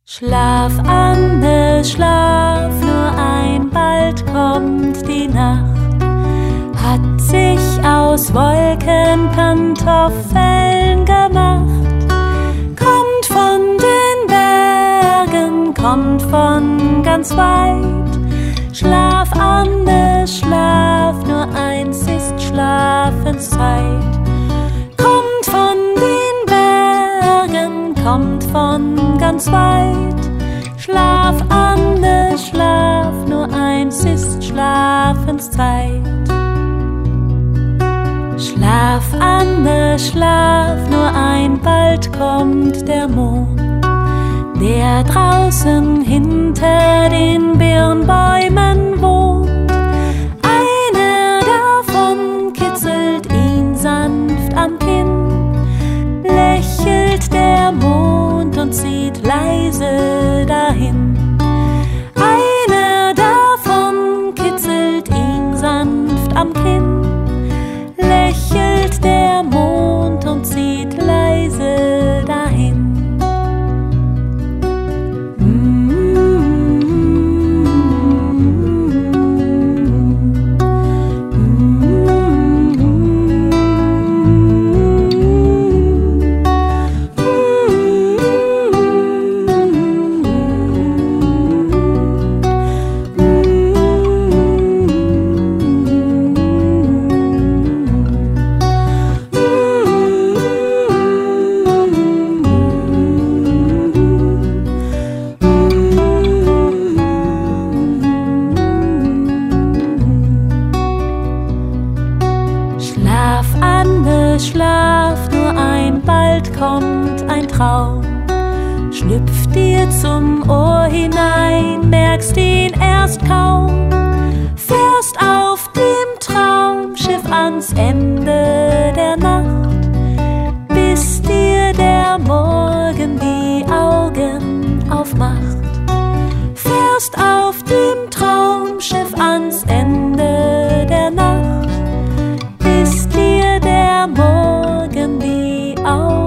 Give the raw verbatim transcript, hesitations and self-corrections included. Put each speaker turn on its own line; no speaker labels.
Schlaf, Anne, schlaf, nur ein, bald kommt die Nacht. Hat sich aus Wolken Pantoffeln gemacht. Kommt von den Bergen, kommt von ganz weit. Schlaf, Anne, schlaf, nur eins ist Schlafenszeit. Kommt von den Bergen, kommt von ganz weit. Schlaf, Anne, schlaf, nur eins ist Schlafenszeit. Schlaf, Anne, schlaf, nur ein, bald kommt der Mond, der draußen hinter den Birnbäumen wohnt. Einer davon kitzelt ihn sanft am Kinn, lächelt der Mond und zieht leise dahin. Einer davon kitzelt ihn sanft am Kinn, lächelt der Mond und zieht leise dahin. Schlaf, Anne, schlaf, nur ein, bald kommt ein Traum. Schlüpft dir zum Ohr hinein, merkst ihn erst kaum. Fährst auf dem Traumschiff ans Ende der Nacht, bis dir der Morgen die Augen aufmacht. Fährst auf dem Traumschiff ans Ende der Nacht, bis dir der Morgen die Augen